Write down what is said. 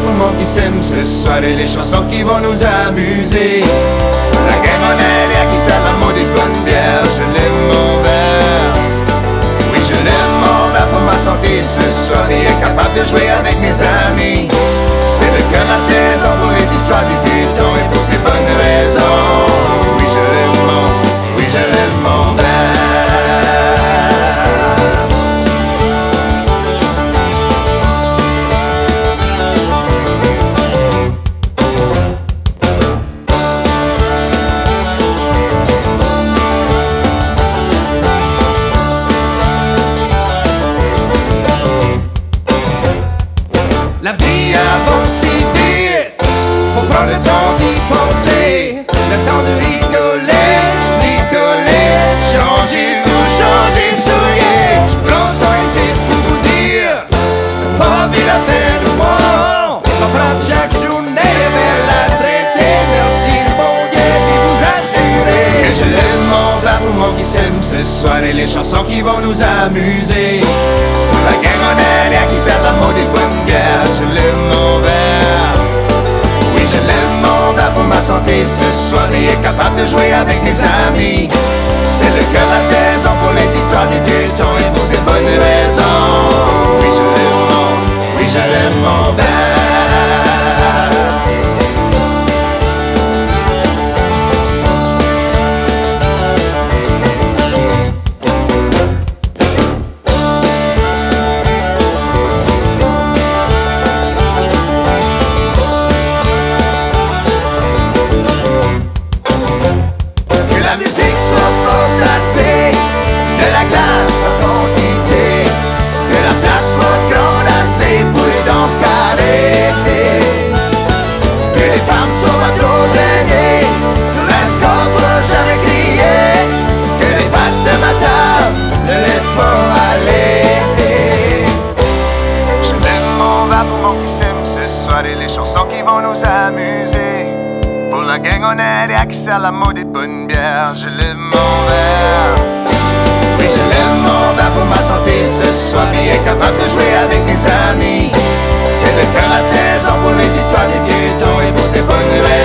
pour mon qui s'aime ce soir et les chansons qui vont nous amuser. La gamonade et à qui sert la mode et bonne bière. Je l'aime mon verre. Oui, je l'aime mon verre pour ma santé ce soir et être capable de jouer avec mes amis. C'est le cœur la saison pour les histoires du vieux temps et pour ces bonnes raisons. Oui, je l'aime mon verre. La vie avance si vite, faut prendre le temps d'y penser. Le temps de rigoler, changer de soulier. Je prends ce temps ici pour vous dire, pas vie la fin du monde. On prend chaque journée, mais la traiter. Merci le bon Dieu qui vous assurer que je l'aime mon verre pour mon qui s'aime ce soir et les chansons qui vont nous amuser. La gamonade et à qui sert la mode et bonne bière. Je l'aime mon verre. Oui, je l'aime mon verre pour ma santé ce soir et être capable de jouer avec mes amis. C'est le cœur la saison pour les histoires du vieux temps et pour ces bonnes raisons. Oui, je l'aime mon verre. La musique soit forte assez, de la glace en quantité, que la place soit grande assez pour les danses carrées, que les femmes soient pas trop gênées, que l'escorte soit jamais criée, que les pattes de ma table ne laissent pas aller. Je l'aime mon verre pour mon qui s'aime ce soir et les chansons qui vont nous amuser. Pour la gamonade et à qui sert la mode et bonne bière. Je l'aime mon verre. Oui, je l'aime mon verre pour ma santé ce soir et être capable de jouer avec mes amis. C'est le cœur la saison pour les histoires du vieux temps et pour ces bonnes raisons.